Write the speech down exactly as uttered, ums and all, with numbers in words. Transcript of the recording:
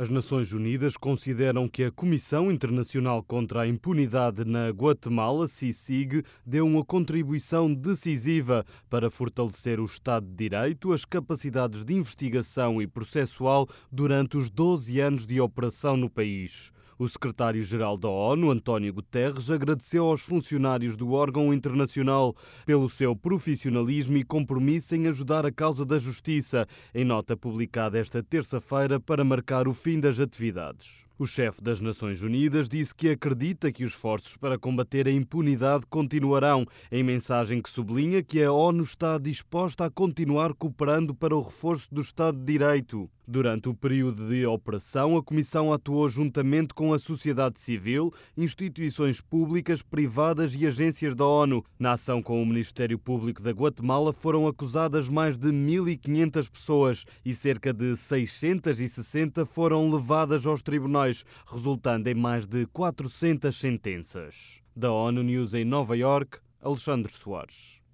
As Nações Unidas consideram que a Comissão Internacional contra a Impunidade na Guatemala, C I C I G, deu uma contribuição decisiva para fortalecer o Estado de Direito, as capacidades de investigação e processual durante os doze anos de operação no país. O secretário-geral da ONU, António Guterres, agradeceu aos funcionários do órgão internacional pelo seu profissionalismo e compromisso em ajudar a causa da justiça, em nota publicada esta terça-feira para marcar o fim das atividades. O chefe das Nações Unidas disse que acredita que os esforços para combater a impunidade continuarão, em mensagem que sublinha que a ONU está disposta a continuar cooperando para o reforço do Estado de Direito. Durante o período de operação, a Comissão atuou juntamente com a sociedade civil, instituições públicas, privadas e agências da ONU. Na ação com o Ministério Público da Guatemala foram acusadas mais de mil e quinhentas pessoas e cerca de seiscentas e sessenta foram levadas aos tribunais, resultando em mais de quatrocentas sentenças. Da ONU News em Nova Iorque, Alexandre Soares.